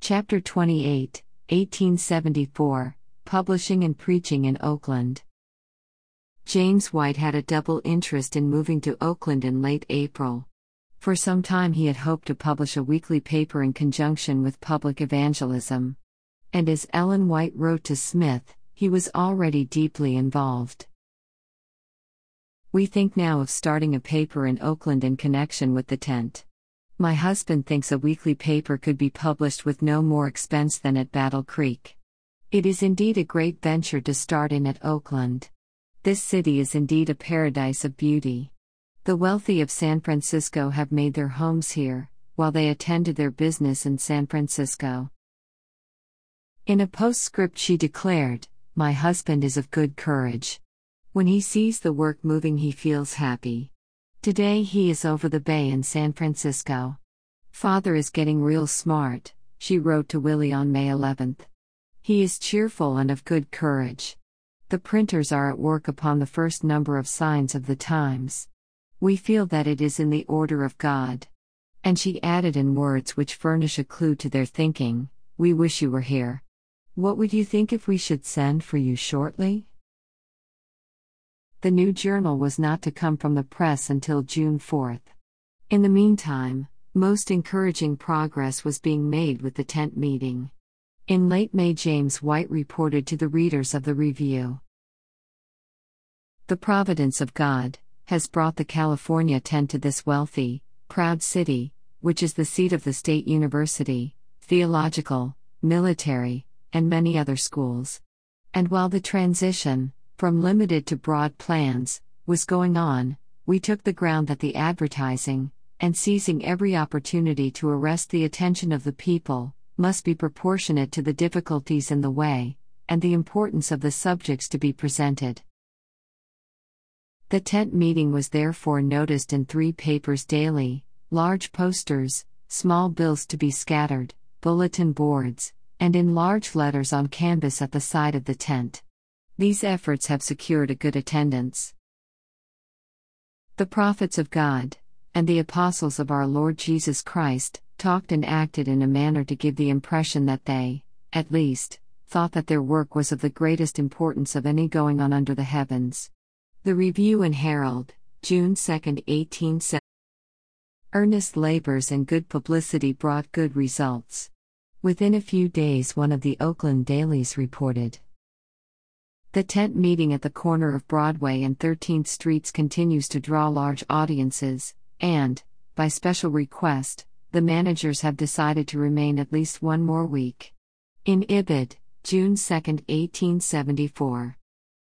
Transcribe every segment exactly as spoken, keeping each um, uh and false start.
Chapter twenty-eight, eighteen seventy-four, Publishing and Preaching in Oakland. James White had a double interest in moving to Oakland in late April. For some time he had hoped to publish a weekly paper in conjunction with public evangelism. And as Ellen White wrote to Smith, he was already deeply involved. "We think now of starting a paper in Oakland in connection with the tent. My husband thinks a weekly paper could be published with no more expense than at Battle Creek. It is indeed a great venture to start in at Oakland. This city is indeed a paradise of beauty. The wealthy of San Francisco have made their homes here, while they attend to their business in San Francisco." In a postscript she declared, "My husband is of good courage. When he sees the work moving he feels happy. Today he is over the bay in San Francisco. Father is getting real smart," she wrote to Willie on May eleventh. "He is cheerful and of good courage. The printers are at work upon the first number of Signs of the Times. We feel that it is in the order of God." And she added in words which furnish a clue to their thinking, "We wish you were here. What would you think if we should send for you shortly?" The new journal was not to come from the press until June fourth. In the meantime, most encouraging progress was being made with the tent meeting. In late May, James White reported to the readers of the Review, "The providence of God has brought the California tent to this wealthy, proud city, which is the seat of the State University, theological, military, and many other schools. And while the transition, from limited to broad plans, was going on, we took the ground that the advertising, and seizing every opportunity to arrest the attention of the people, must be proportionate to the difficulties in the way, and the importance of the subjects to be presented. The tent meeting was therefore noticed in three papers daily, large posters, small bills to be scattered, bulletin boards, and in large letters on canvas at the side of the tent. These efforts have secured a good attendance. The prophets of God, and the apostles of our Lord Jesus Christ, talked and acted in a manner to give the impression that they, at least, thought that their work was of the greatest importance of any going on under the heavens." The Review and Herald, June second, eighteen seventy. Earnest labors and good publicity brought good results. Within a few days one of the Oakland dailies reported, "The tent meeting at the corner of Broadway and thirteenth Streets continues to draw large audiences, and, by special request, the managers have decided to remain at least one more week." In Ibid, June second, eighteen seventy-four.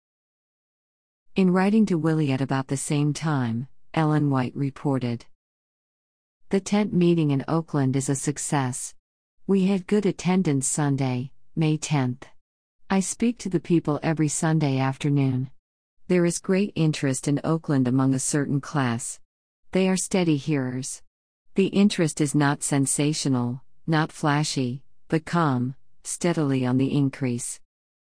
In writing to Willie at about the same time, Ellen White reported, "The tent meeting in Oakland is a success. We had good attendance Sunday, May tenth. I speak to the people every Sunday afternoon. There is great interest in Oakland among a certain class. They are steady hearers. The interest is not sensational, not flashy, but calm, steadily on the increase."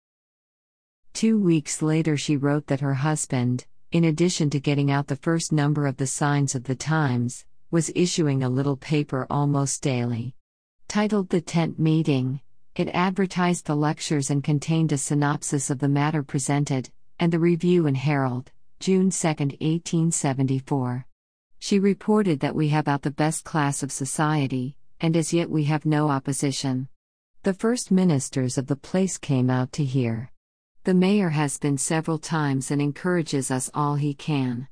Two weeks later she wrote that her husband, in addition to getting out the first number of the Signs of the Times, was issuing a little paper almost daily. Titled The Tent Meeting, it advertised the lectures and contained a synopsis of the matter presented, and the Review and Herald, June second, eighteen seventy-four. She reported that we have out the best class of society, and as yet we have no opposition. The first ministers of the place came out to hear. The mayor has been several times and encourages us all he can.